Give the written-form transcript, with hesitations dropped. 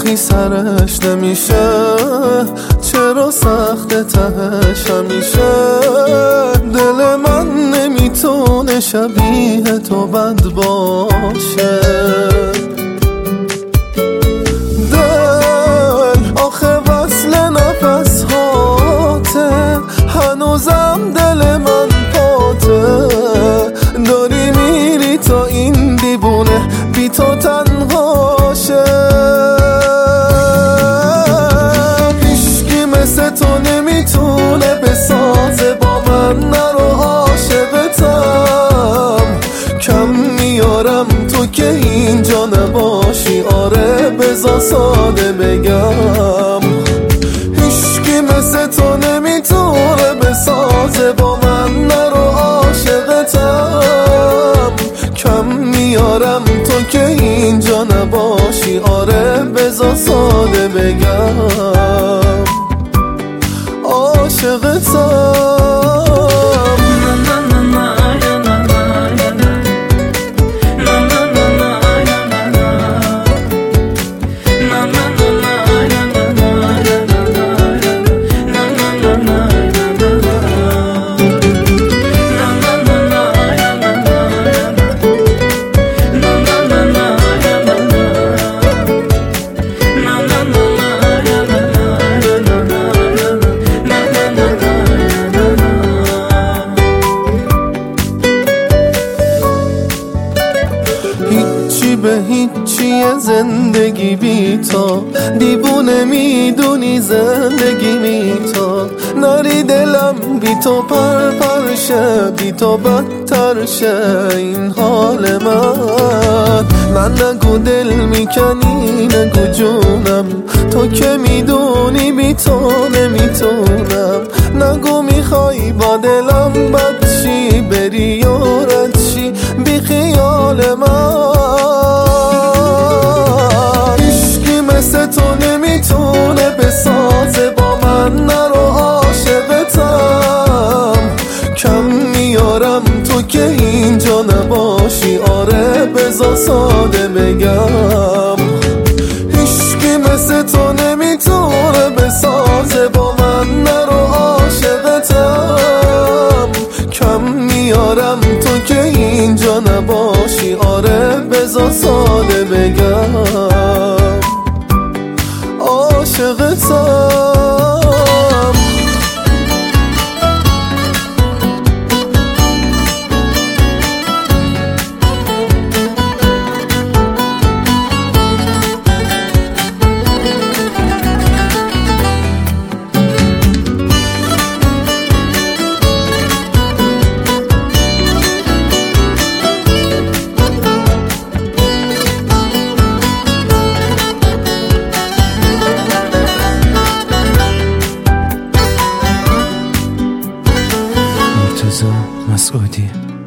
وقتی سرش نمیشه چرا سخت تهش همیشه. دل من نمیتونه شبیه تو بد باشه. دل آخه وصل نفس هاته، هنوزم دل من پاته. داری میری تا این دیوونه بی تو تنهاشه. هیچکی مثل تو نمیتونه بسازه با من، نرو عاشقتم. کم میارم تو که اینجا نباشی، آره بذار ساده بگم. هیچکی مثل تو نمیتونه بسازه با من، نرو عاشقتم. کم میارم تو که اینجا نباشی، آره بذار ساده بگم عاشقتم. هیچی به هیچی زندگی بی تو، دیوونه میدونی زندگی بی تو. نری دلم بی تو پر شه، بی تو بدتر شه این حال من نگو دل میکنی نگو جونم، تو که میدونی بی تو نمیتونم. نگو میخوای با دلم بد شی، بری و رد شی بی خیال من. هیچکی مثل تو نمیتونه بسازه با من، نرو عاشقتم. کم میارم تو که اینجا نباشی، آره بذار ساده بگم. هیچکی مثل تو نمیتونه بسازه با من، نرو عاشقتم. کم میارم تو که اینجا نباشی، آره بذار ساده بگم عاشقتم. مرتضی مسعودی.